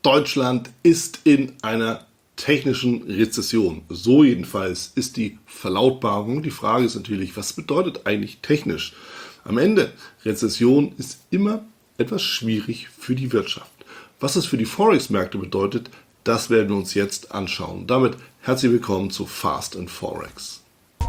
Deutschland ist in einer technischen Rezession. So jedenfalls ist die Verlautbarung. Die Frage ist natürlich, was bedeutet eigentlich technisch? Am Ende, Rezession ist immer etwas schwierig für die Wirtschaft. Was es für die Forex-Märkte bedeutet, das werden wir uns jetzt anschauen. Damit herzlich willkommen zu Fast in Forex.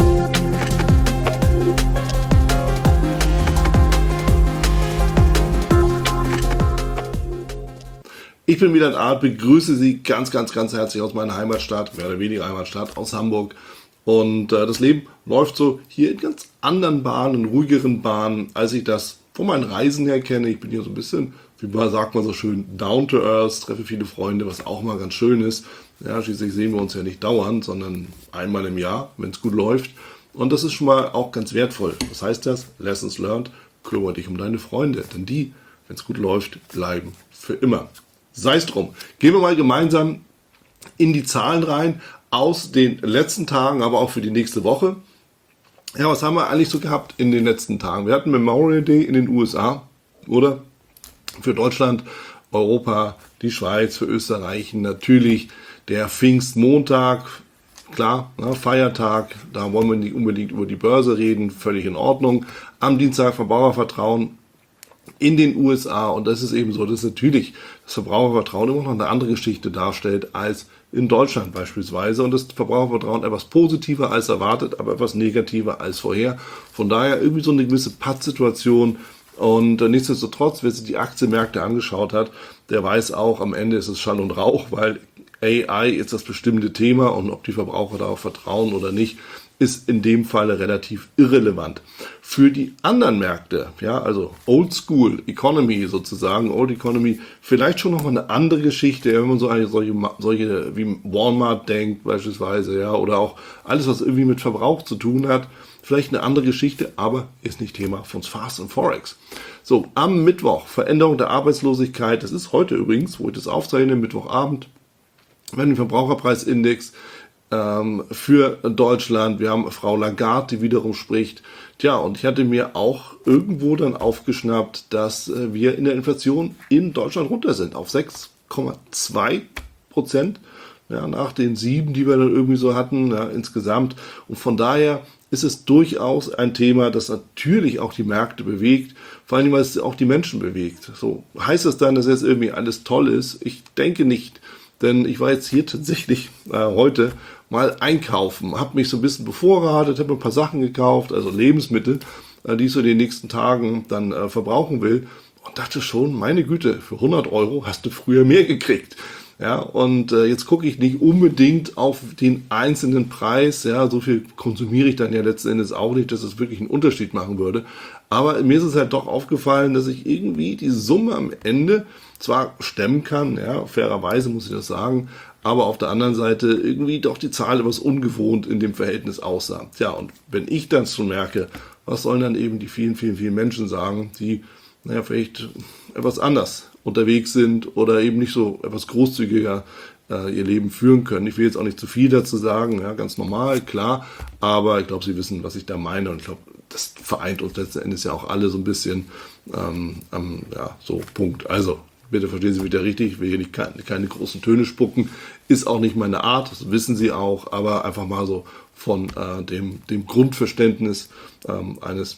Ich bin Wieland Arndt, begrüße Sie ganz herzlich aus meiner Heimatstadt, mehr oder weniger Heimatstadt, aus Hamburg. Und das Leben läuft so hier in ganz anderen Bahnen, in ruhigeren Bahnen, als ich das von meinen Reisen her kenne. Ich bin hier so ein bisschen, sagt man so schön, down to earth, treffe viele Freunde, was auch mal ganz schön ist. Ja, schließlich sehen wir uns ja nicht dauernd, sondern einmal im Jahr, wenn es gut läuft. Und das ist schon mal auch ganz wertvoll. Was heißt das? Lessons learned, kümmere dich um deine Freunde. Denn die, wenn es gut läuft, bleiben für immer. Sei es drum. Gehen wir mal gemeinsam in die Zahlen rein aus den letzten Tagen, aber auch für die nächste Woche. Ja, was haben wir eigentlich so gehabt in den letzten Tagen? Wir hatten Memorial Day in den USA, oder? Für Deutschland, Europa, die Schweiz, für Österreich natürlich der Pfingstmontag. Klar, Feiertag, da wollen wir nicht unbedingt über die Börse reden, völlig in Ordnung. Am Dienstag Verbrauchervertrauen in den USA, und das ist eben so, dass natürlich das Verbrauchervertrauen immer noch eine andere Geschichte darstellt als in Deutschland beispielsweise, und das Verbrauchervertrauen etwas positiver als erwartet, aber etwas negativer als vorher. Von daher irgendwie so eine gewisse Pattsituation, und nichtsdestotrotz, wer sich die Aktienmärkte angeschaut hat, der weiß auch, am Ende ist es Schall und Rauch, weil AI ist das bestimmte Thema, und ob die Verbraucher darauf vertrauen oder nicht, ist in dem Falle relativ irrelevant. Für die anderen Märkte, ja, also Old School Economy sozusagen, Old Economy, vielleicht schon noch mal eine andere Geschichte, wenn man so eine solche wie Walmart denkt beispielsweise, ja, oder auch alles, was irgendwie mit Verbrauch zu tun hat, vielleicht eine andere Geschichte, aber ist nicht Thema von Fast und Forex. So, am Mittwoch, Veränderung der Arbeitslosigkeit, das ist heute übrigens, wo ich das aufzeichne, Mittwochabend, wir haben den Verbraucherpreisindex für Deutschland. Wir haben Frau Lagarde, die wiederum spricht. Tja, und ich hatte mir auch irgendwo dann aufgeschnappt, dass wir in der Inflation in Deutschland runter sind auf 6,2%. Ja, nach den 7, die wir dann irgendwie so hatten, ja, insgesamt. Und von daher ist es durchaus ein Thema, das natürlich auch die Märkte bewegt, vor allem, weil es auch die Menschen bewegt. So, heißt das dann, dass jetzt irgendwie alles toll ist? Ich denke nicht. Denn ich war jetzt hier tatsächlich heute mal einkaufen, habe mich so ein bisschen bevorratet, habe ein paar Sachen gekauft, also Lebensmittel, die ich so in den nächsten Tagen dann verbrauchen will, und dachte schon, meine Güte, für 100 € hast du früher mehr gekriegt. Ja, und jetzt gucke ich nicht unbedingt auf den einzelnen Preis, ja, so viel konsumiere ich dann ja letzten Endes auch nicht, dass es wirklich einen Unterschied machen würde. Aber mir ist es halt doch aufgefallen, dass ich irgendwie die Summe am Ende zwar stemmen kann, ja, fairerweise muss ich das sagen, aber auf der anderen Seite irgendwie doch die Zahl etwas ungewohnt in dem Verhältnis aussah. Tja, und wenn ich dann schon merke, was sollen dann eben die vielen Menschen sagen, die, naja, vielleicht etwas anders unterwegs sind oder eben nicht so etwas großzügiger ihr Leben führen können. Ich will jetzt auch nicht zu viel dazu sagen, ja, ganz normal, klar, aber ich glaube, Sie wissen, was ich da meine, und ich glaube, das vereint uns letzten Endes ja auch alle so ein bisschen, ja, so, Punkt. Also, bitte verstehen Sie mich da richtig, ich will hier nicht keine großen Töne spucken, ist auch nicht meine Art, das wissen Sie auch, aber einfach mal so von dem Grundverständnis eines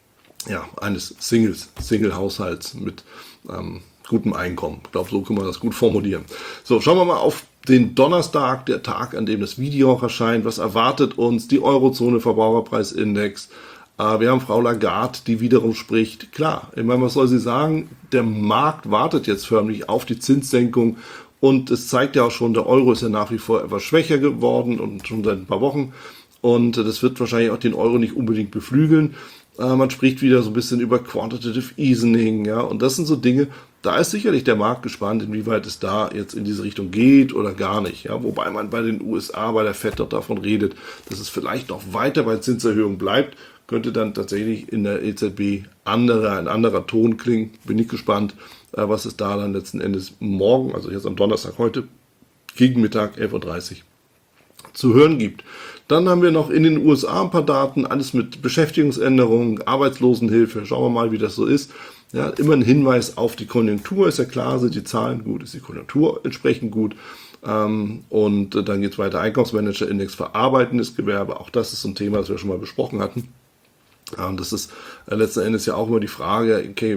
Single-Haushalts mit gutem Einkommen. Ich glaube, so kann man das gut formulieren. So, schauen wir mal auf den Donnerstag, der Tag, an dem das Video auch erscheint. Was erwartet uns? Die Eurozone Verbraucherpreisindex. Wir haben Frau Lagarde, die wiederum spricht. Klar, ich meine, was soll sie sagen? Der Markt wartet jetzt förmlich auf die Zinssenkung, und es zeigt ja auch schon, der Euro ist ja nach wie vor etwas schwächer geworden und schon seit ein paar Wochen, und das wird wahrscheinlich auch den Euro nicht unbedingt beflügeln. Man spricht wieder so ein bisschen über Quantitative Easing, ja, und das sind so Dinge, da ist sicherlich der Markt gespannt, inwieweit es da jetzt in diese Richtung geht oder gar nicht, ja, wobei man bei den USA, bei der FED doch davon redet, dass es vielleicht noch weiter bei Zinserhöhungen bleibt, könnte dann tatsächlich in der EZB ein anderer Ton klingen. Bin ich gespannt, was es da dann letzten Endes morgen, also jetzt am Donnerstag heute, gegen Mittag 11:30 Uhr zu hören gibt. Dann haben wir noch in den USA ein paar Daten, alles mit Beschäftigungsänderungen, Arbeitslosenhilfe. Schauen wir mal, wie das so ist. Ja, immer ein Hinweis auf die Konjunktur, ist ja klar, sind die Zahlen gut, ist die Konjunktur entsprechend gut. Und dann geht es weiter, Einkaufsmanager-Index, verarbeitendes Gewerbe, auch das ist so ein Thema, das wir schon mal besprochen hatten. Und das ist letzten Endes ja auch immer die Frage, okay,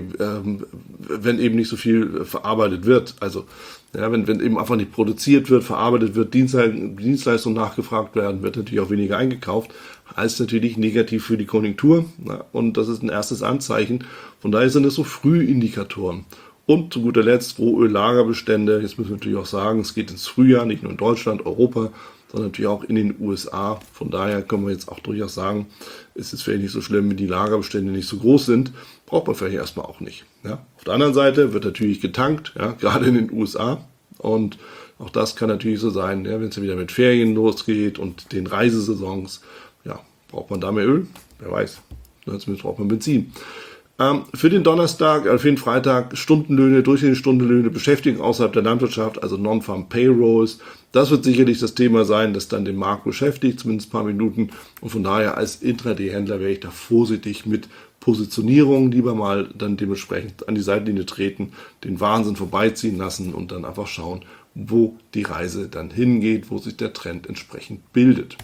wenn eben nicht so viel verarbeitet wird, also ja, wenn eben einfach nicht produziert wird, verarbeitet wird, Dienstleistungen nachgefragt werden, wird natürlich auch weniger eingekauft, heißt natürlich negativ für die Konjunktur, ja, und das ist ein erstes Anzeichen. Von daher sind es so Frühindikatoren. Und zu guter Letzt Rohöllagerbestände. Jetzt müssen wir natürlich auch sagen, es geht ins Frühjahr, nicht nur in Deutschland, Europa, sondern natürlich auch in den USA. Von daher können wir jetzt auch durchaus sagen, es ist vielleicht nicht so schlimm, wenn die Lagerbestände nicht so groß sind. Braucht man vielleicht erstmal auch nicht. Ja. Auf der anderen Seite wird natürlich getankt, ja, gerade in den USA. Und auch das kann natürlich so sein, ja, wenn es ja wieder mit Ferien losgeht und den Reisesaisons. Ja, braucht man da mehr Öl? Wer weiß. Ja, zumindest braucht man Benzin. Für den Donnerstag, für den Freitag Stundenlöhne, durchschnittliche Stundenlöhne, Beschäftigung außerhalb der Landwirtschaft, also Non-Farm Payrolls. Das wird sicherlich das Thema sein, das dann den Markt beschäftigt, zumindest ein paar Minuten. Und von daher als Intraday-Händler wäre ich da vorsichtig mit Positionierung, lieber mal dann dementsprechend an die Seitenlinie treten, den Wahnsinn vorbeiziehen lassen und dann einfach schauen, wo die Reise dann hingeht, wo sich der Trend entsprechend bildet.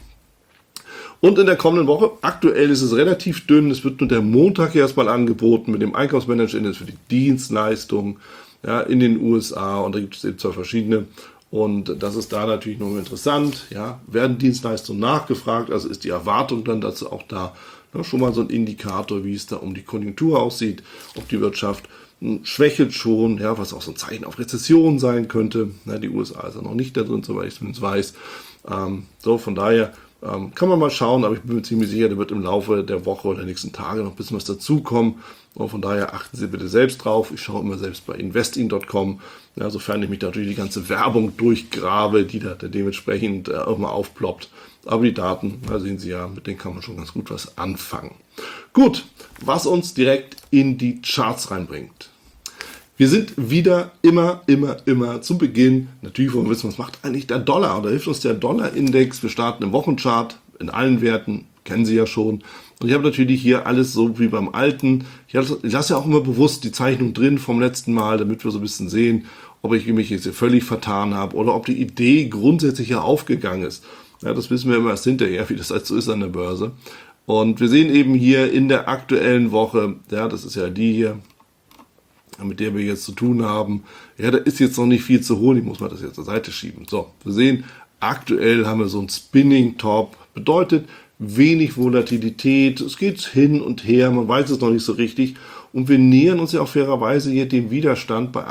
Und in der kommenden Woche, aktuell ist es relativ dünn, es wird nur der Montag erstmal angeboten mit dem Einkaufsmanager-Index für die Dienstleistung, ja, in den USA, und da gibt es eben zwei verschiedene. Und das ist da natürlich noch interessant. Ja, werden Dienstleistungen nachgefragt, also ist die Erwartung dann dazu auch da. Ja, schon mal so ein Indikator, wie es da um die Konjunktur aussieht, ob die Wirtschaft schwächelt schon, ja, was auch so ein Zeichen auf Rezession sein könnte. Ja, die USA ist ja noch nicht da drin, soweit ich zumindest weiß. So, von daher kann man mal schauen, aber ich bin mir ziemlich sicher, da wird im Laufe der Woche oder der nächsten Tage noch ein bisschen was dazukommen. Und von daher achten Sie bitte selbst drauf. Ich schaue immer selbst bei investing.com, ja, sofern ich mich da durch die ganze Werbung durchgrabe, die da dementsprechend auch mal aufploppt. Aber die Daten, da sehen Sie ja, mit denen kann man schon ganz gut was anfangen. Gut, was uns direkt in die Charts reinbringt. Wir sind wieder immer zum Beginn. Natürlich wollen wir wissen, was macht eigentlich der Dollar? Oder hilft uns der Dollar-Index? Wir starten im Wochenchart in allen Werten, kennen Sie ja schon. Und ich habe natürlich hier alles so wie beim Alten. Ich lasse ja auch immer bewusst die Zeichnung drin vom letzten Mal, damit wir so ein bisschen sehen, ob ich mich jetzt hier völlig vertan habe oder ob die Idee grundsätzlich ja aufgegangen ist. Ja, das wissen wir immer erst hinterher, wie das halt so ist an der Börse. Und wir sehen eben hier in der aktuellen Woche, ja, das ist ja die hier, mit der wir jetzt zu tun haben, ja, da ist jetzt noch nicht viel zu holen, ich muss mal das jetzt zur Seite schieben. So, wir sehen, aktuell haben wir so ein Spinning Top, bedeutet wenig Volatilität, es geht hin und her, man weiß es noch nicht so richtig, und wir nähern uns ja auch fairerweise hier dem Widerstand bei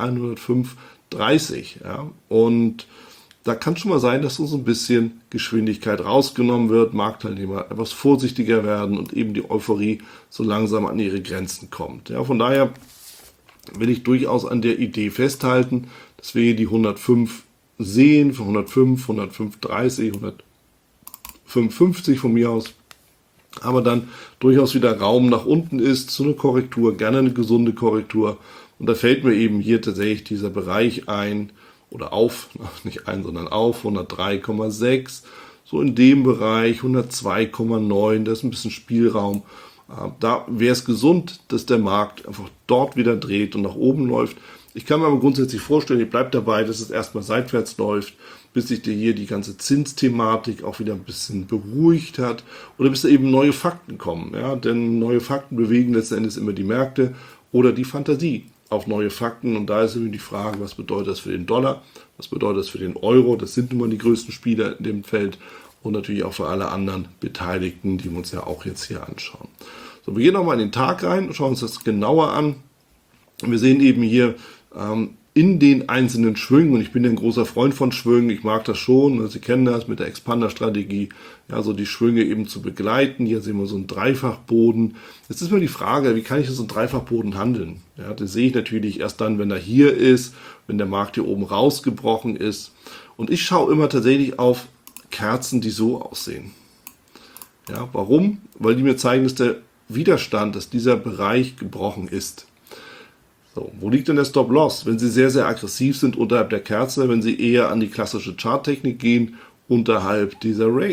105,30, ja, und da kann schon mal sein, dass uns ein bisschen Geschwindigkeit rausgenommen wird, Marktteilnehmer etwas vorsichtiger werden und eben die Euphorie so langsam an ihre Grenzen kommt. Ja, von daher will ich durchaus an der Idee festhalten, dass wir hier die 105 sehen, für 105, 105,30, 105,50 von mir aus, aber dann durchaus wieder Raum nach unten ist, zu einer Korrektur, gerne eine gesunde Korrektur. Und da fällt mir eben hier tatsächlich dieser Bereich ein, oder auf, nicht ein, sondern auf, 103,6, so in dem Bereich, 102,9, da ist ein bisschen Spielraum. Da wäre es gesund, dass der Markt einfach dort wieder dreht und nach oben läuft. Ich kann mir aber grundsätzlich vorstellen, ich bleibe dabei, dass es erstmal seitwärts läuft, bis sich hier die ganze Zinsthematik auch wieder ein bisschen beruhigt hat oder bis da eben neue Fakten kommen. Ja? Denn neue Fakten bewegen letzten Endes immer die Märkte oder die Fantasie auf neue Fakten. Und da ist eben die Frage, was bedeutet das für den Dollar, was bedeutet das für den Euro? Das sind nun mal die größten Spieler in dem Feld und natürlich auch für alle anderen Beteiligten, die wir uns ja auch jetzt hier anschauen. So, wir gehen nochmal in den Tag rein und schauen uns das genauer an. Wir sehen eben hier in den einzelnen Schwüngen, und ich bin ja ein großer Freund von Schwüngen, ich mag das schon, Sie kennen das mit der Expander-Strategie, ja, so die Schwünge eben zu begleiten. Hier sehen wir so einen Dreifachboden. Jetzt ist mir die Frage, wie kann ich so einen Dreifachboden handeln? Ja, das sehe ich natürlich erst dann, wenn er hier ist, wenn der Markt hier oben rausgebrochen ist. Und ich schaue immer tatsächlich auf Kerzen, die so aussehen. Ja, warum? Weil die mir zeigen, dass der Widerstand, dass dieser Bereich gebrochen ist. So, wo liegt denn der Stop-Loss? Wenn Sie sehr, sehr aggressiv sind unterhalb der Kerze, wenn Sie eher an die klassische Charttechnik gehen, unterhalb dieser Range.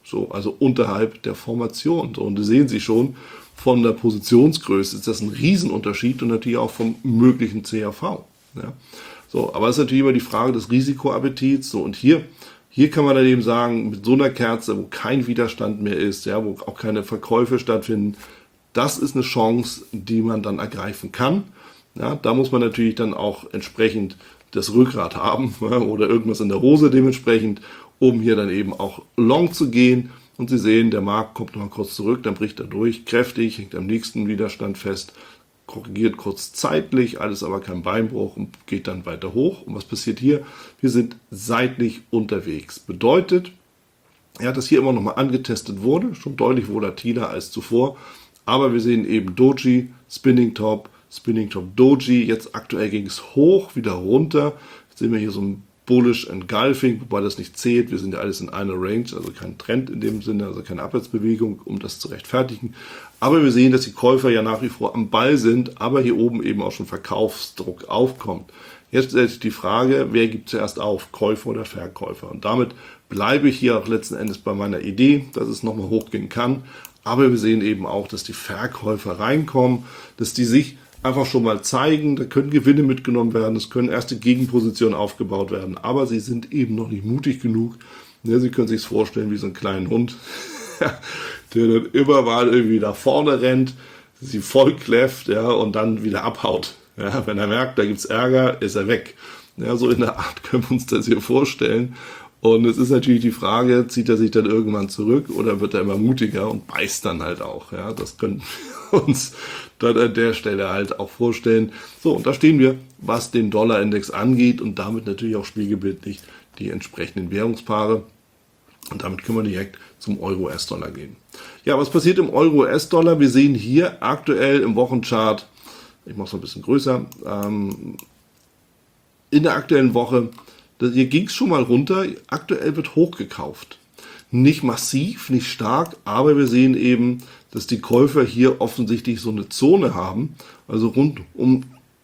So, also unterhalb der Formation. So, und da sehen Sie schon, von der Positionsgröße ist das ein Riesenunterschied und natürlich auch vom möglichen CAV. Ja. So, aber es ist natürlich immer die Frage des Risikoappetits. So, und hier kann man dann eben sagen, mit so einer Kerze, wo kein Widerstand mehr ist, ja, wo auch keine Verkäufe stattfinden, das ist eine Chance, die man dann ergreifen kann. Ja, da muss man natürlich dann auch entsprechend das Rückgrat haben, ja, oder irgendwas in der Hose dementsprechend, um hier dann eben auch long zu gehen. Und Sie sehen, der Markt kommt nochmal kurz zurück, dann bricht er durch, kräftig, hängt am nächsten Widerstand fest, korrigiert kurz zeitlich, alles aber kein Beinbruch und geht dann weiter hoch. Und was passiert hier? Wir sind seitlich unterwegs. Bedeutet, dass hier immer nochmal angetestet wurde, schon deutlich volatiler als zuvor. Aber wir sehen eben Doji, Spinning Top Doji. Jetzt aktuell ging es hoch, wieder runter. Jetzt sehen wir hier so ein Bullish Engulfing, wobei das nicht zählt. Wir sind ja alles in einer Range, also kein Trend in dem Sinne, also keine Abwärtsbewegung, um das zu rechtfertigen. Aber wir sehen, dass die Käufer ja nach wie vor am Ball sind, aber hier oben eben auch schon Verkaufsdruck aufkommt. Jetzt stellt sich die Frage, wer gibt zuerst auf, Käufer oder Verkäufer? Und damit bleibe ich hier auch letzten Endes bei meiner Idee, dass es nochmal hochgehen kann. Aber wir sehen eben auch, dass die Verkäufer reinkommen, dass die sich einfach schon mal zeigen, da können Gewinne mitgenommen werden, es können erste Gegenpositionen aufgebaut werden, aber sie sind eben noch nicht mutig genug. Ja, Sie können sich es vorstellen wie so einen kleinen Hund, der dann immer mal irgendwie nach vorne rennt, sie voll kläfft, ja, und dann wieder abhaut. Ja, wenn er merkt, da gibt es Ärger, ist er weg. Ja, so in der Art können wir uns das hier vorstellen. Und es ist natürlich die Frage, zieht er sich dann irgendwann zurück oder wird er immer mutiger und beißt dann halt auch. Ja, das können wir uns dann an der Stelle halt auch vorstellen. So, und da stehen wir, was den Dollarindex angeht und damit natürlich auch spiegelbildlich die entsprechenden Währungspaare. Und damit können wir direkt zum Euro-US-Dollar gehen. Ja, was passiert im Euro-US-Dollar? Wir sehen hier aktuell im Wochenchart, ich mache es ein bisschen größer, in der aktuellen Woche, hier ging es schon mal runter, aktuell wird hochgekauft. Nicht massiv, nicht stark, aber wir sehen eben, dass die Käufer hier offensichtlich so eine Zone haben, also rund um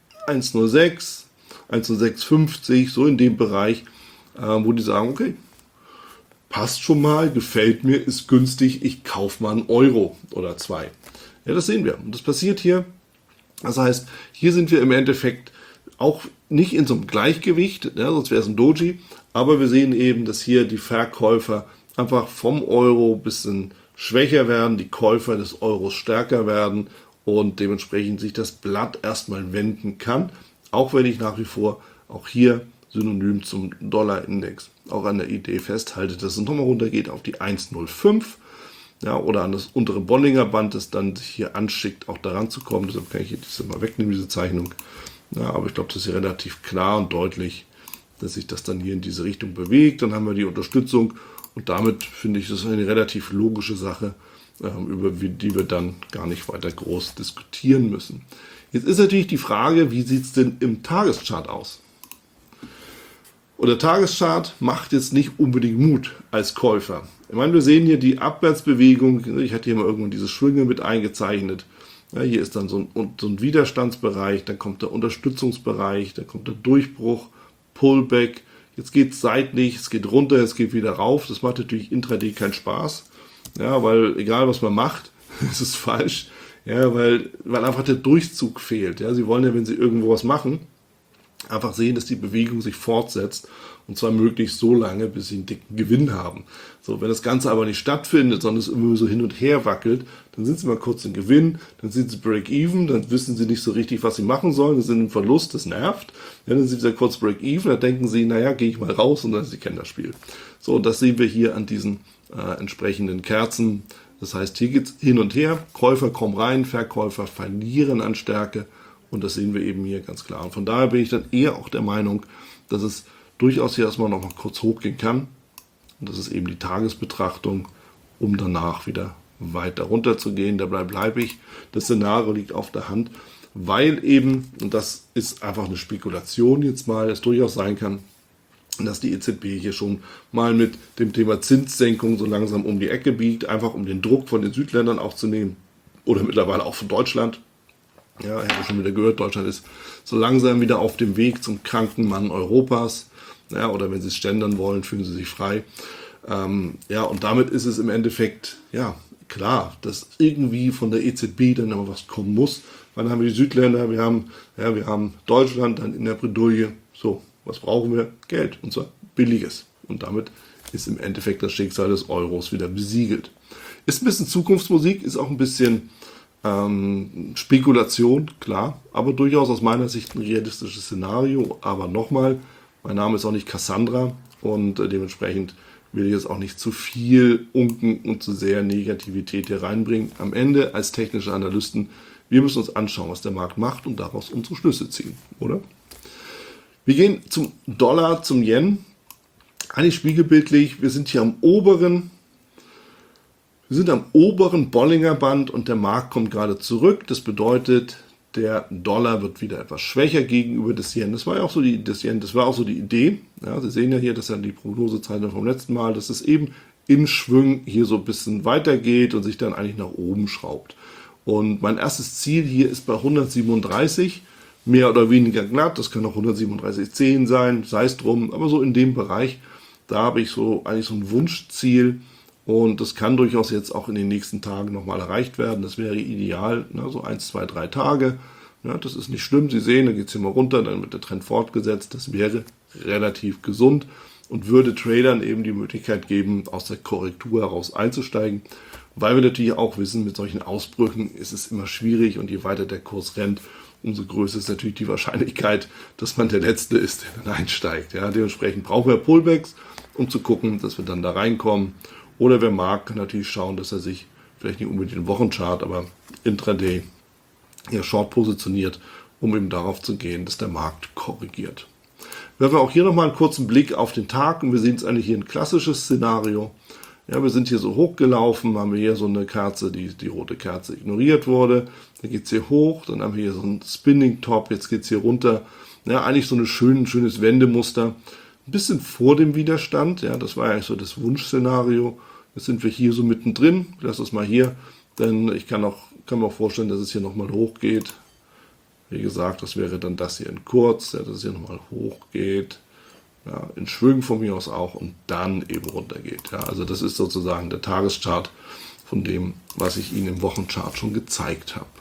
1,06, 1,0650, so in dem Bereich, wo die sagen, okay, passt schon mal, gefällt mir, ist günstig, ich kaufe mal einen Euro oder zwei. Ja, das sehen wir. Und das passiert hier. Das heißt, hier sind wir im Endeffekt auch nicht in so einem Gleichgewicht, ja, sonst wäre es ein Doji, aber wir sehen eben, dass hier die Verkäufer einfach vom Euro ein bisschen schwächer werden, die Käufer des Euros stärker werden und dementsprechend sich das Blatt erstmal wenden kann, auch wenn ich nach wie vor auch hier synonym zum Dollarindex auch an der Idee festhalte, dass es nochmal runtergeht auf die 1,05, ja, oder an das untere Bollinger Band, das dann sich hier anschickt, auch daran zu kommen. Deshalb kann ich das mal wegnehmen, diese Zeichnung. Ja, aber ich glaube, das ist hier relativ klar und deutlich, dass sich das dann hier in diese Richtung bewegt. Dann haben wir die Unterstützung und damit finde ich, das ist eine relativ logische Sache, über die wir dann gar nicht weiter groß diskutieren müssen. Jetzt ist natürlich die Frage, wie sieht es denn im Tageschart aus? Und der Tageschart macht jetzt nicht unbedingt Mut als Käufer. Ich meine, wir sehen hier die Abwärtsbewegung. Ich hatte hier mal irgendwann diese Schwünge mit eingezeichnet. Ja, hier ist dann so ein Widerstandsbereich, dann kommt der Unterstützungsbereich, dann kommt der Durchbruch, Pullback. Jetzt geht es seitlich, es geht runter, es geht wieder rauf. Das macht natürlich intraday keinen Spaß. Ja, weil egal was man macht, es ist falsch. Ja, weil einfach der Durchzug fehlt. Ja, Sie wollen ja, wenn Sie irgendwo was machen, einfach sehen, dass die Bewegung sich fortsetzt und zwar möglichst so lange, bis sie einen dicken Gewinn haben. So, wenn das Ganze aber nicht stattfindet, sondern es immer so hin und her wackelt, dann sind sie mal kurz im Gewinn, dann sind sie Break-Even, dann wissen sie nicht so richtig, was sie machen sollen, dann sind im Verlust, das nervt. Ja, dann sind sie kurz Break-Even, dann denken sie, naja, gehe ich mal raus und dann sie kennen das Spiel. So, und das sehen wir hier an diesen entsprechenden Kerzen. Das heißt, hier geht es hin und her, Käufer kommen rein, Verkäufer verlieren an Stärke. Und das sehen wir eben hier ganz klar. Und von daher bin ich dann eher auch der Meinung, dass es durchaus hier erstmal noch mal kurz hochgehen kann. Und das ist eben die Tagesbetrachtung, um danach wieder weiter runter zu gehen. Dabei bleibe ich. Das Szenario liegt auf der Hand, weil eben, und das ist einfach eine Spekulation jetzt mal, es durchaus sein kann, dass die EZB hier schon mal mit dem Thema Zinssenkung so langsam um die Ecke biegt, einfach um den Druck von den Südländern aufzunehmen oder mittlerweile auch von Deutschland. Ja, ich habe schon wieder gehört, Deutschland ist so langsam wieder auf dem Weg zum kranken Mann Europas. Ja, oder wenn Sie es gendern wollen, fühlen Sie sich frei. Ja, und damit ist es im Endeffekt, ja, klar, dass irgendwie von der EZB dann immer was kommen muss. Weil dann haben wir die Südländer, wir haben Deutschland dann in der Bredouille. So, was brauchen wir? Geld, und zwar billiges. Und damit ist im Endeffekt das Schicksal des Euros wieder besiegelt. Ist ein bisschen Zukunftsmusik, ist auch ein bisschen Spekulation, klar, aber durchaus aus meiner Sicht ein realistisches Szenario. Aber nochmal, mein Name ist auch nicht Cassandra und dementsprechend will ich jetzt auch nicht zu viel Unken und zu sehr Negativität hier reinbringen. Am Ende als technische Analysten, wir müssen uns anschauen, was der Markt macht und daraus unsere Schlüsse ziehen, oder? Wir gehen zum Dollar, zum Yen. Eigentlich spiegelbildlich, wir sind hier am oberen Bollinger Band und der Markt kommt gerade zurück. Das bedeutet, der Dollar wird wieder etwas schwächer gegenüber des Yen. Das war ja auch so die Idee. Ja, Sie sehen ja hier, das ist ja die Prognosezeichen vom letzten Mal, dass es eben in Schwüngen hier so ein bisschen weitergeht und sich dann eigentlich nach oben schraubt. Und mein erstes Ziel hier ist bei 137, mehr oder weniger glatt. Das kann auch 137,10 sein, sei es drum, aber so in dem Bereich, da habe ich eigentlich so ein Wunschziel. Und das kann durchaus jetzt auch in den nächsten Tagen nochmal erreicht werden. Das wäre ideal, so 1, 2, 3 Tage. Ja, das ist nicht schlimm. Sie sehen, da geht es hier mal runter, dann wird der Trend fortgesetzt. Das wäre relativ gesund und würde Tradern eben die Möglichkeit geben, aus der Korrektur heraus einzusteigen. Weil wir natürlich auch wissen, mit solchen Ausbrüchen ist es immer schwierig und je weiter der Kurs rennt, umso größer ist natürlich die Wahrscheinlichkeit, dass man der Letzte ist, der dann einsteigt. Ja, dementsprechend brauchen wir Pullbacks, um zu gucken, dass wir dann da reinkommen. Oder wer mag, kann natürlich schauen, dass er sich vielleicht nicht unbedingt den Wochenchart, aber intraday ja short positioniert, um eben darauf zu gehen, dass der Markt korrigiert. Werfen wir auch hier nochmal einen kurzen Blick auf den Tag und wir sehen es eigentlich hier ein klassisches Szenario. Ja, wir sind hier so hochgelaufen, haben wir hier so eine Kerze, die rote Kerze ignoriert wurde. Dann geht es hier hoch, dann haben wir hier so einen Spinning Top, jetzt geht es hier runter. Ja, eigentlich so ein schönes Wendemuster. Ein bisschen vor dem Widerstand, ja, das war ja eigentlich so das Wunschszenario. Jetzt sind wir hier so mittendrin. Ich lasse es mal hier, denn ich kann mir auch vorstellen, dass es hier nochmal hochgeht. Wie gesagt, das wäre dann das hier in kurz, ja, dass es hier nochmal hochgeht. Ja, in Schwüngen von mir aus auch und dann eben runtergeht. Ja, also das ist sozusagen der Tageschart von dem, was ich Ihnen im Wochenchart schon gezeigt habe.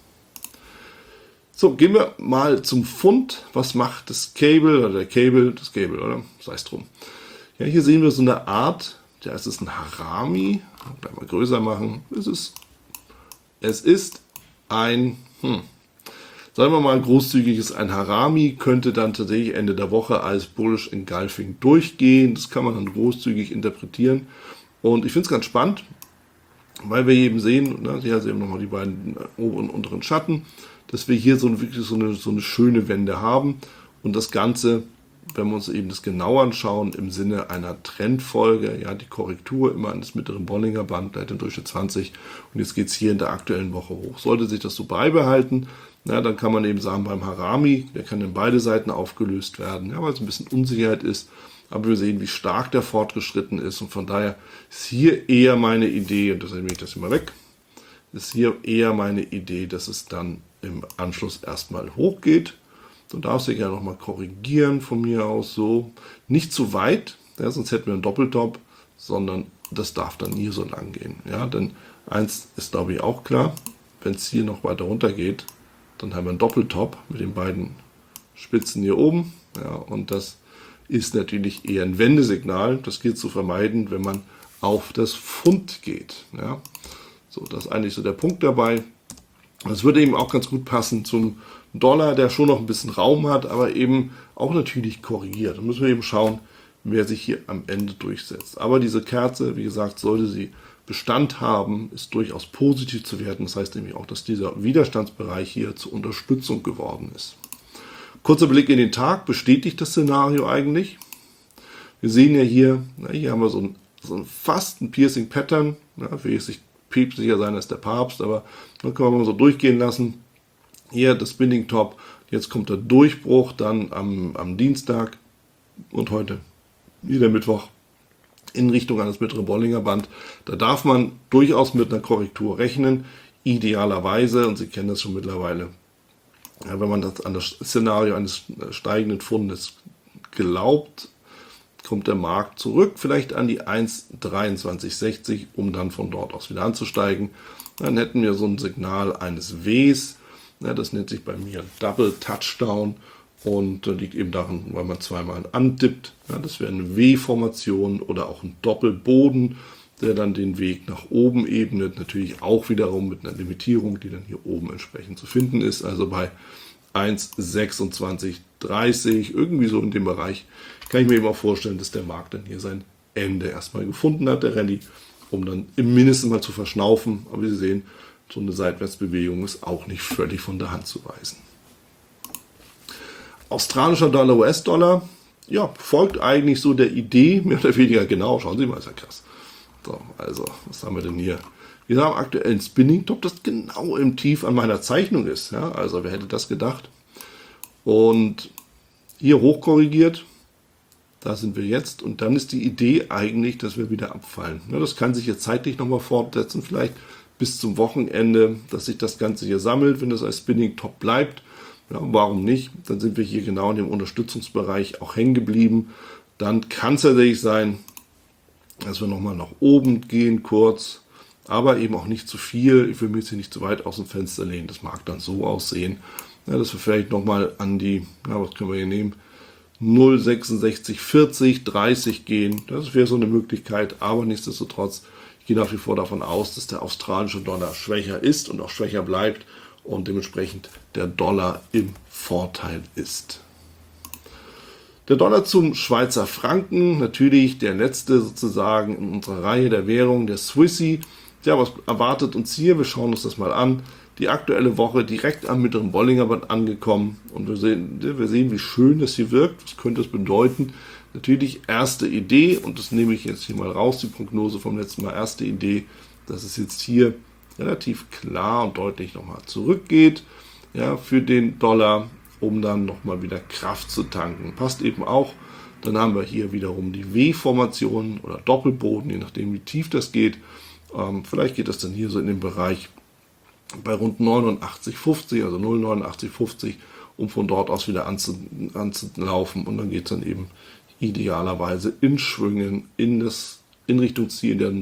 So, gehen wir mal zum Pfund. Was macht das Cable, oder? Sei es drum. Ja, hier sehen wir so eine Art, ja, es ist ein Harami. Gleich mal größer machen. Es ist ein, sagen wir mal großzügiges, ein Harami, könnte dann tatsächlich Ende der Woche als Bullish Engulfing durchgehen. Das kann man dann großzügig interpretieren. Und ich finde es ganz spannend, weil wir eben sehen, hier sehen wir nochmal die beiden oberen und unteren Schatten, dass wir hier wirklich so eine schöne Wende haben. Und das Ganze, wenn wir uns eben das genau anschauen, im Sinne einer Trendfolge, ja, die Korrektur immer an das mittlere Bollinger Band, da den Durchschnitt 20 und jetzt geht es hier in der aktuellen Woche hoch. Sollte sich das so beibehalten, ja, dann kann man eben sagen, beim Harami, der kann in beide Seiten aufgelöst werden, ja, weil es ein bisschen Unsicherheit ist, aber wir sehen, wie stark der fortgeschritten ist und von daher ist hier eher meine Idee, und deshalb nehme ich das immer weg, ist hier eher meine Idee, dass es dann im Anschluss erstmal hochgeht. Du darfst dich ja nochmal korrigieren von mir aus so. Nicht zu weit, ja, sonst hätten wir einen Doppeltop, sondern das darf dann hier so lang gehen. Ja, denn eins ist, glaube ich, auch klar, wenn es hier noch weiter runter geht, dann haben wir einen Doppeltop mit den beiden Spitzen hier oben. Ja, und das ist natürlich eher ein Wendesignal. Das gilt zu vermeiden, wenn man auf das Pfund geht. Ja, so, das ist eigentlich so der Punkt dabei. Das würde eben auch ganz gut passen zum Dollar, der schon noch ein bisschen Raum hat, aber eben auch natürlich korrigiert. Da müssen wir eben schauen, wer sich hier am Ende durchsetzt. Aber diese Kerze, wie gesagt, sollte sie Bestand haben, ist durchaus positiv zu werten. Das heißt nämlich auch, dass dieser Widerstandsbereich hier zur Unterstützung geworden ist. Kurzer Blick in den Tag, bestätigt das Szenario eigentlich. Wir sehen ja hier, hier haben wir so ein fast ein Piercing Pattern, will ich sich päpstlicher sein als der Papst, aber dann können wir mal so durchgehen lassen. Hier das Spinning Top, jetzt kommt der Durchbruch dann am Dienstag und heute wieder Mittwoch in Richtung an das mittlere Bollinger Band. Da darf man durchaus mit einer Korrektur rechnen, idealerweise, und Sie kennen das schon mittlerweile, ja, wenn man das an das Szenario eines steigenden Pfundes glaubt, kommt der Markt zurück, vielleicht an die 1,2360, um dann von dort aus wieder anzusteigen. Dann hätten wir so ein Signal eines Ws. Ja, das nennt sich bei mir Double Touchdown und liegt eben daran, weil man zweimal antippt. Ja, das wäre eine W-Formation oder auch ein Doppelboden, der dann den Weg nach oben ebnet. Natürlich auch wiederum mit einer Limitierung, die dann hier oben entsprechend zu finden ist. Also bei 1,2630, irgendwie so in dem Bereich, kann ich mir eben auch vorstellen, dass der Markt dann hier sein Ende erstmal gefunden hat, der Rallye, um dann im Mindesten mal zu verschnaufen. Aber wie Sie sehen, so eine Seitwärtsbewegung ist auch nicht völlig von der Hand zu weisen. Australischer Dollar, US-Dollar, ja, folgt eigentlich so der Idee, mehr oder weniger genau. Schauen Sie mal, ist ja krass. So, also, was haben wir denn hier? Wir haben aktuell ein Spinning-Top, das genau im Tief an meiner Zeichnung ist. Ja, also, wer hätte das gedacht? Und hier hochkorrigiert, da sind wir jetzt. Und dann ist die Idee eigentlich, dass wir wieder abfallen. Ja, das kann sich jetzt zeitlich nochmal fortsetzen, vielleicht bis zum Wochenende, dass sich das Ganze hier sammelt, wenn das als Spinning-Top bleibt. Ja, warum nicht? Dann sind wir hier genau in dem Unterstützungsbereich auch hängen geblieben. Dann kann es tatsächlich sein, dass wir nochmal nach oben gehen kurz, aber eben auch nicht zu viel. Ich will mir jetzt hier nicht zu weit aus dem Fenster lehnen. Das mag dann so aussehen, ja, dass wir vielleicht nochmal an die, was können wir hier nehmen, 0,6640, 30 gehen. Das wäre so eine Möglichkeit, aber nichtsdestotrotz, ich gehe nach wie vor davon aus, dass der australische Dollar schwächer ist und auch schwächer bleibt und dementsprechend der Dollar im Vorteil ist. Der Dollar zum Schweizer Franken, natürlich der letzte sozusagen in unserer Reihe der Währung, der Swissy. Ja, was erwartet uns hier? Wir schauen uns das mal an. Die aktuelle Woche direkt am mittleren Bollinger Band angekommen und wir sehen, wie schön das hier wirkt. Was könnte es bedeuten? Natürlich erste Idee, und das nehme ich jetzt hier mal raus, die Prognose vom letzten Mal, erste Idee, dass es jetzt hier relativ klar und deutlich nochmal zurückgeht, ja, für den Dollar, um dann nochmal wieder Kraft zu tanken. Passt eben auch. Dann haben wir hier wiederum die W-Formation oder Doppelboden, je nachdem wie tief das geht. Vielleicht geht das dann hier so in den Bereich bei rund 89,50, also 0,8950, um von dort aus wieder anzulaufen. Und dann geht es dann eben idealerweise in Schwüngen in Richtung Ziel der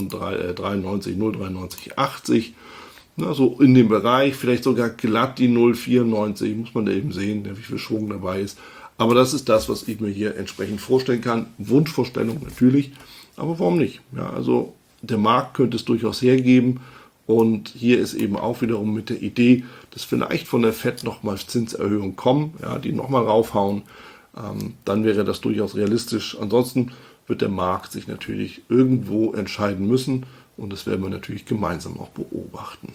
0,9380. Na, so in dem Bereich, vielleicht sogar glatt die 0,94, muss man da eben sehen, wie viel Schwung dabei ist. Aber das ist das, was ich mir hier entsprechend vorstellen kann. Wunschvorstellung natürlich, aber warum nicht? Ja, also der Markt könnte es durchaus hergeben. Und hier ist eben auch wiederum mit der Idee, dass vielleicht von der FED nochmal Zinserhöhungen kommen, ja, die nochmal raufhauen. Dann wäre das durchaus realistisch. Ansonsten wird der Markt sich natürlich irgendwo entscheiden müssen. Und das werden wir natürlich gemeinsam auch beobachten.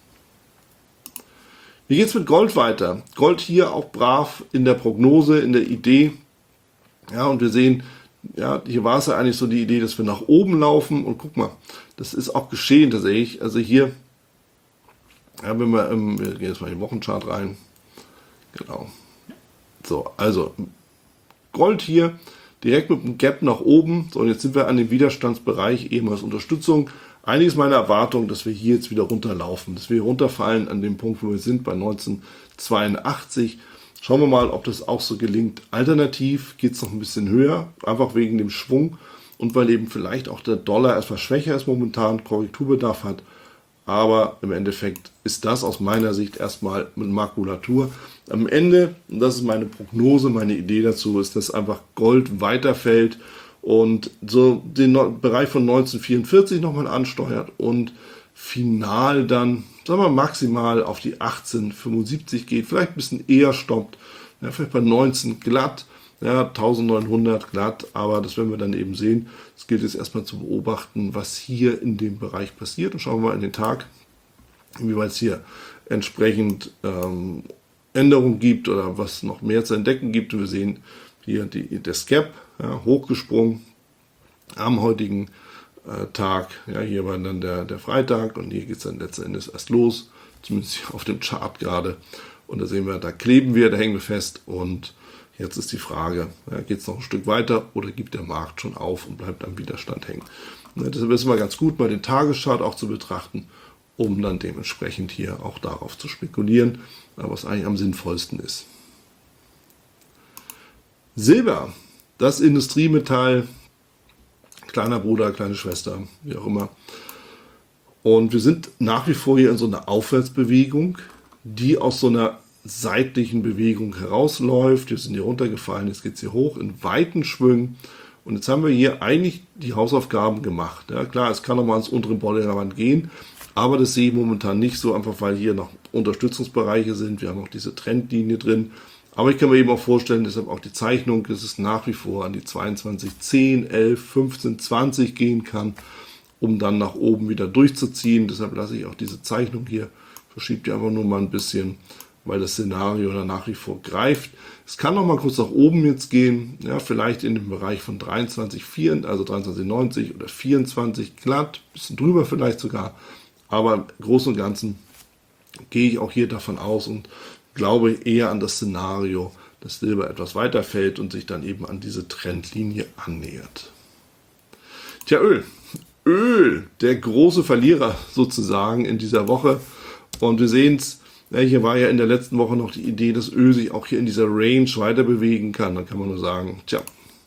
Wie geht es mit Gold weiter? Gold hier auch brav in der Prognose, in der Idee. Ja, und wir sehen, ja, hier war es ja eigentlich so die Idee, dass wir nach oben laufen. Und guck mal, das ist auch geschehen tatsächlich. Also hier, ja, wenn wir gehen jetzt mal in den Wochenchart rein. Genau. So, also Gold hier direkt mit dem Gap nach oben. So, und jetzt sind wir an dem Widerstandsbereich eben als Unterstützung. Eigentlich ist meine Erwartung, dass wir hier jetzt wieder runterlaufen, dass wir runterfallen an dem Punkt, wo wir sind, bei 1982. Schauen wir mal, ob das auch so gelingt. Alternativ geht es noch ein bisschen höher, einfach wegen dem Schwung und weil eben vielleicht auch der Dollar etwas schwächer ist momentan, Korrekturbedarf hat. Aber im Endeffekt ist das aus meiner Sicht erstmal mit Makulatur. Am Ende, und das ist meine Prognose, meine Idee dazu, ist, dass einfach Gold weiterfällt und so den Bereich von 1944 nochmal ansteuert und final dann, sagen wir maximal auf die 1875 geht, vielleicht ein bisschen eher stoppt, ja, vielleicht bei 19 glatt, ja, 1900 glatt, aber das werden wir dann eben sehen. Es gilt jetzt erstmal zu beobachten, was hier in dem Bereich passiert und schauen wir mal in den Tag, inwieweit es hier entsprechend Änderungen gibt oder was noch mehr zu entdecken gibt. Und wir sehen hier der Scalp, ja, hochgesprungen am heutigen Tag. Ja, hier war dann der Freitag und hier geht es dann letzten Endes erst los, zumindest hier auf dem Chart gerade. Und da sehen wir, da kleben wir, da hängen wir fest und jetzt ist die Frage, ja, geht es noch ein Stück weiter oder gibt der Markt schon auf und bleibt am Widerstand hängen? Ja, deshalb ist es mal ganz gut, mal den Tageschart auch zu betrachten, um dann dementsprechend hier auch darauf zu spekulieren, was eigentlich am sinnvollsten ist. Silber. Das Industriemetall, kleiner Bruder, kleine Schwester, wie auch immer. Und wir sind nach wie vor hier in so einer Aufwärtsbewegung, die aus so einer seitlichen Bewegung herausläuft. Wir sind hier runtergefallen, jetzt geht es hier hoch in weiten Schwüngen. Und jetzt haben wir hier eigentlich die Hausaufgaben gemacht. Ja, klar, es kann nochmal ans untere Bollinger Band gehen, aber das sehe ich momentan nicht so, einfach weil hier noch Unterstützungsbereiche sind. Wir haben auch diese Trendlinie drin. Aber ich kann mir eben auch vorstellen, deshalb auch die Zeichnung, dass es nach wie vor an die 22, 10, 11, 15, 20 gehen kann, um dann nach oben wieder durchzuziehen. Deshalb lasse ich auch diese Zeichnung hier, verschiebe die einfach nur mal ein bisschen, weil das Szenario da nach wie vor greift. Es kann noch mal kurz nach oben jetzt gehen, ja, vielleicht in dem Bereich von 23,4, also 23,90 oder 24 glatt, bisschen drüber vielleicht sogar, aber im Großen und Ganzen gehe ich auch hier davon aus und glaube eher an das Szenario, dass Silber etwas weiter fällt und sich dann eben an diese Trendlinie annähert. Tja, Öl, der große Verlierer sozusagen in dieser Woche, und wir sehen es. Ja, hier war ja in der letzten Woche noch die Idee, dass Öl sich auch hier in dieser Range weiter bewegen kann. Dann kann man nur sagen, tja,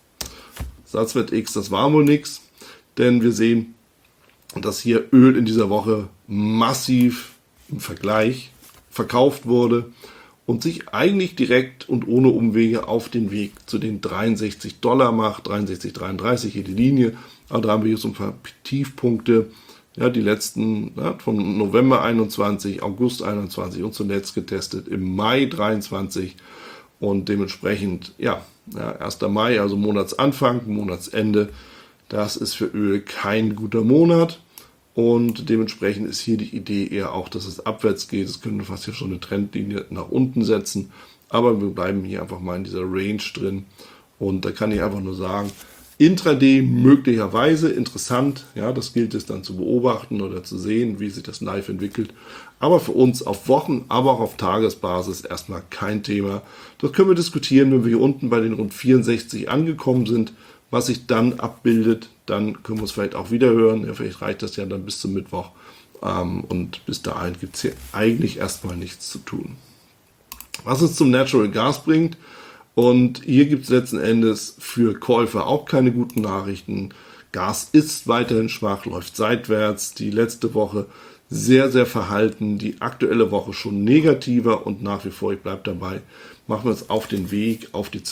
Satzwert X, das war wohl nichts. Denn wir sehen, dass hier Öl in dieser Woche massiv im Vergleich verkauft wurde und sich eigentlich direkt und ohne Umwege auf den Weg zu den $63 macht. 63,33 hier die Linie. Aber da haben wir hier so ein paar Tiefpunkte. Ja, die letzten von November 21, August 21 und zuletzt getestet im Mai 23 und dementsprechend, 1. Mai, also Monatsanfang, Monatsende, das ist für Öl kein guter Monat und dementsprechend ist hier die Idee eher auch, dass es abwärts geht. Es könnte fast hier schon eine Trendlinie nach unten setzen, aber wir bleiben hier einfach mal in dieser Range drin und da kann ich einfach nur sagen, Intraday möglicherweise interessant, ja, das gilt es dann zu beobachten oder zu sehen, wie sich das live entwickelt. Aber für uns auf Wochen, aber auch auf Tagesbasis erstmal kein Thema. Das können wir diskutieren, wenn wir hier unten bei den rund 64 angekommen sind. Was sich dann abbildet, dann können wir es vielleicht auch wieder hören. Ja, vielleicht reicht das ja dann bis zum Mittwoch. Und bis dahin gibt es hier eigentlich erstmal nichts zu tun. Was uns zum Natural Gas bringt, und hier gibt es letzten Endes für Käufer auch keine guten Nachrichten. Gas ist weiterhin schwach, läuft seitwärts. Die letzte Woche sehr, sehr verhalten. Die aktuelle Woche schon negativer und nach wie vor, ich bleibe dabei, machen wir uns auf den Weg auf die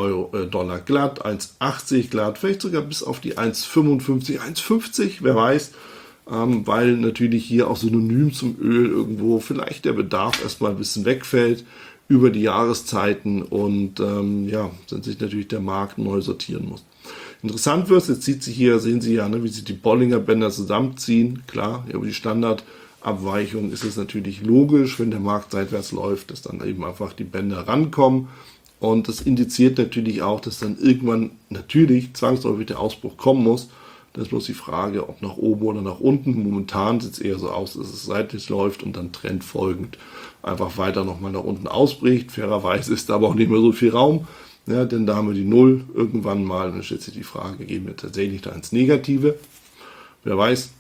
$2 glatt, 1,80 glatt, vielleicht sogar bis auf die 1,55, 1,50, wer weiß. Weil natürlich hier auch synonym zum Öl irgendwo vielleicht der Bedarf erstmal ein bisschen wegfällt über die Jahreszeiten und dann sich natürlich der Markt neu sortieren muss. Interessant wird es, jetzt sieht sie hier, sehen Sie ja, wie sich die Bollinger Bänder zusammenziehen. Klar, über die Standardabweichung ist es natürlich logisch, wenn der Markt seitwärts läuft, dass dann eben einfach die Bänder rankommen. Und das indiziert natürlich auch, dass dann irgendwann natürlich zwangsläufig der Ausbruch kommen muss. Das ist bloß die Frage, ob nach oben oder nach unten. Momentan sieht es eher so aus, dass es seitlich läuft und dann trendfolgend einfach weiter nochmal nach unten ausbricht. Fairerweise ist da aber auch nicht mehr so viel Raum, ja, denn da haben wir die Null irgendwann mal. Dann stellt sich die Frage, gehen wir tatsächlich da ins Negative? Wer weiß.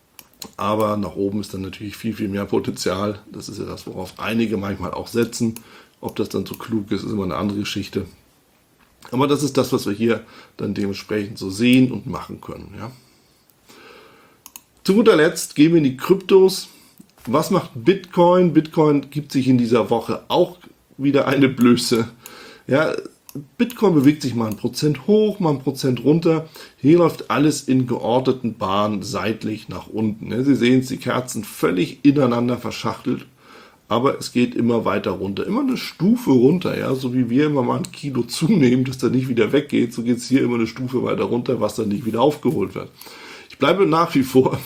Aber nach oben ist dann natürlich viel, viel mehr Potenzial. Das ist ja das, worauf einige manchmal auch setzen. Ob das dann so klug ist, ist immer eine andere Geschichte. Aber das ist das, was wir hier dann dementsprechend so sehen und machen können. Ja. Zu guter Letzt gehen wir in die Kryptos. Was macht Bitcoin? Bitcoin gibt sich in dieser Woche auch wieder eine Blöße. Ja, Bitcoin bewegt sich mal 1% hoch, mal 1% runter. Hier läuft alles in geordneten Bahnen seitlich nach unten. Sie sehen es, die Kerzen völlig ineinander verschachtelt. Aber es geht immer weiter runter, immer eine Stufe runter, ja, so wie wir immer mal ein Kilo zunehmen, dass der nicht wieder weggeht, so geht es hier immer eine Stufe weiter runter, was dann nicht wieder aufgeholt wird. Ich bleibe nach wie vor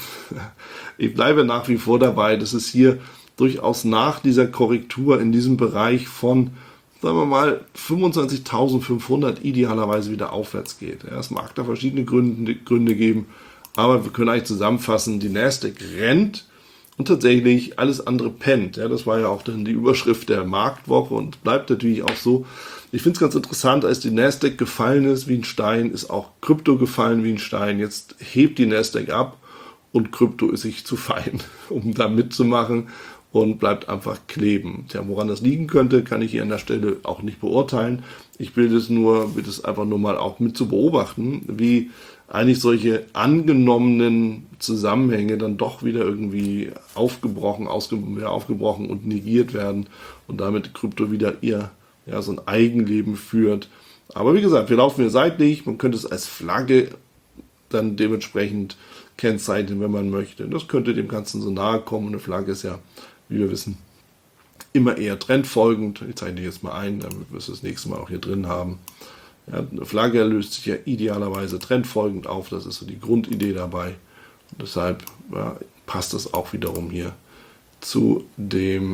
dabei, dass es hier durchaus nach dieser Korrektur in diesem Bereich von, sagen wir mal, 25.500 idealerweise wieder aufwärts geht. Ja, es mag da verschiedene Gründe geben, aber wir können eigentlich zusammenfassen, die Nasdaq rennt, und tatsächlich alles andere pennt. Ja, das war ja auch dann die Überschrift der Marktwoche und bleibt natürlich auch so. Ich finde es ganz interessant, als die Nasdaq gefallen ist wie ein Stein, ist auch Krypto gefallen wie ein Stein. Jetzt hebt die Nasdaq ab und Krypto ist sich zu fein, um da mitzumachen. und bleibt einfach kleben. Tja, woran das liegen könnte, kann ich hier an der Stelle auch nicht beurteilen. Ich bitte es einfach nur mal auch mit zu beobachten, wie eigentlich solche angenommenen Zusammenhänge dann doch wieder irgendwie aufgebrochen und negiert werden und damit Krypto wieder so ein Eigenleben führt. Aber wie gesagt, wir laufen hier seitlich, man könnte es als Flagge dann dementsprechend kennzeichnen, wenn man möchte. Das könnte dem Ganzen so nahe kommen. Eine Flagge ist ja, wie wir wissen, immer eher trendfolgend. Ich zeichne die jetzt mal ein, damit wir es das nächste Mal auch hier drin haben. Ja, eine Flagge löst sich ja idealerweise trendfolgend auf. Das ist so die Grundidee dabei. Und deshalb passt das auch wiederum hier zu der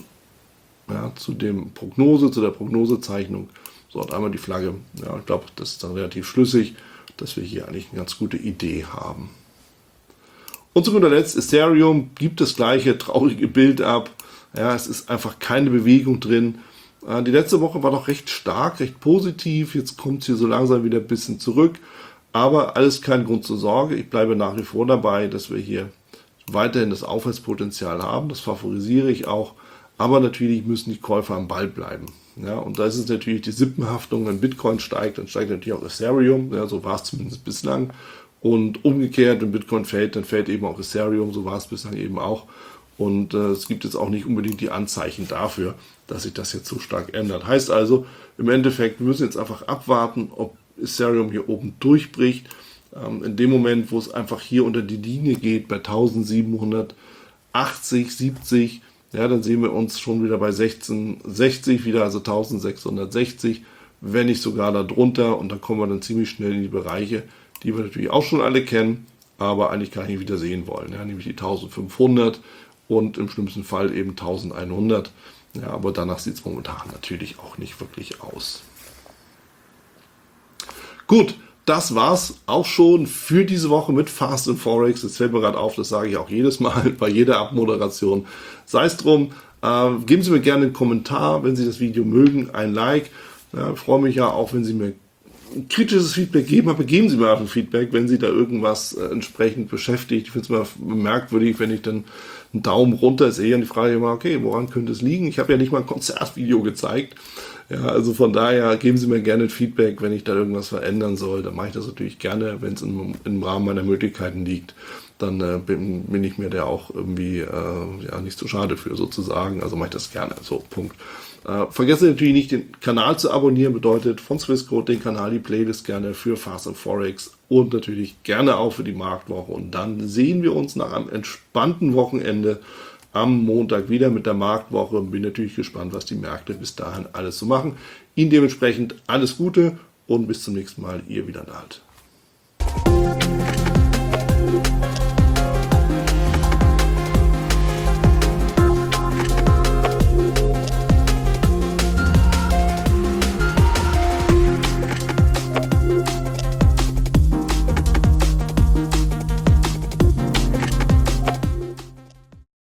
Prognosezeichnung. So, und einmal die Flagge. Ja, ich glaube, das ist dann relativ schlüssig, dass wir hier eigentlich eine ganz gute Idee haben. Und zu guter Letzt, Ethereum gibt das gleiche traurige Bild ab. Ja, es ist einfach keine Bewegung drin. Die letzte Woche war doch recht stark, recht positiv. Jetzt kommt es hier so langsam wieder ein bisschen zurück. Aber alles kein Grund zur Sorge. Ich bleibe nach wie vor dabei, dass wir hier weiterhin das Aufwärtspotenzial haben. Das favorisiere ich auch. Aber natürlich müssen die Käufer am Ball bleiben. Ja, und da ist es natürlich die Sippenhaftung, wenn Bitcoin steigt, dann steigt natürlich auch Ethereum. Ja, so war es zumindest bislang. Und umgekehrt, wenn Bitcoin fällt, dann fällt eben auch Ethereum. So war es bislang eben auch. Und es gibt jetzt auch nicht unbedingt die Anzeichen dafür, dass sich das jetzt so stark ändert. Heißt also, im Endeffekt, wir müssen jetzt einfach abwarten, ob Ethereum hier oben durchbricht. In dem Moment, wo es einfach hier unter die Linie geht, bei 1780, 70, ja, dann sehen wir uns schon wieder bei 1660 wieder, also 1660, wenn nicht sogar darunter. Und dann kommen wir dann ziemlich schnell in die Bereiche, die wir natürlich auch schon alle kennen, aber eigentlich gar nicht wieder sehen wollen. Ja, nämlich die 1500 und im schlimmsten Fall eben 1100. Ja, aber danach sieht es momentan natürlich auch nicht wirklich aus. Gut, das war's auch schon für diese Woche mit Fast and Forex. Jetzt fällt mir gerade auf, das sage ich auch jedes Mal bei jeder Abmoderation. Sei es drum, geben Sie mir gerne einen Kommentar, wenn Sie das Video mögen, ein Like. Ja, ich freue mich ja auch, wenn Sie mir ein kritisches Feedback geben, aber geben Sie mir auch ein Feedback, wenn Sie da irgendwas entsprechend beschäftigt. Ich finde es mal merkwürdig, wenn ich dann einen Daumen runter sehe und die Frage immer, okay, woran könnte es liegen? Ich habe ja nicht mal ein Konzertvideo gezeigt. Ja, also von daher geben Sie mir gerne ein Feedback, wenn ich da irgendwas verändern soll. Dann mache ich das natürlich gerne, wenn es im Rahmen meiner Möglichkeiten liegt. Dann bin ich mir da auch irgendwie nicht so schade für sozusagen. Also mache ich das gerne. So, Punkt. Vergessen Sie natürlich nicht, den Kanal zu abonnieren. Bedeutet von Swissquote den Kanal, die Playlist gerne für Fast and Forex und natürlich gerne auch für die Marktwoche. Und dann sehen wir uns nach einem entspannten Wochenende am Montag wieder mit der Marktwoche. Bin natürlich gespannt, was die Märkte bis dahin alles so machen. Ihnen dementsprechend alles Gute und bis zum nächsten Mal. Ihr Wieland.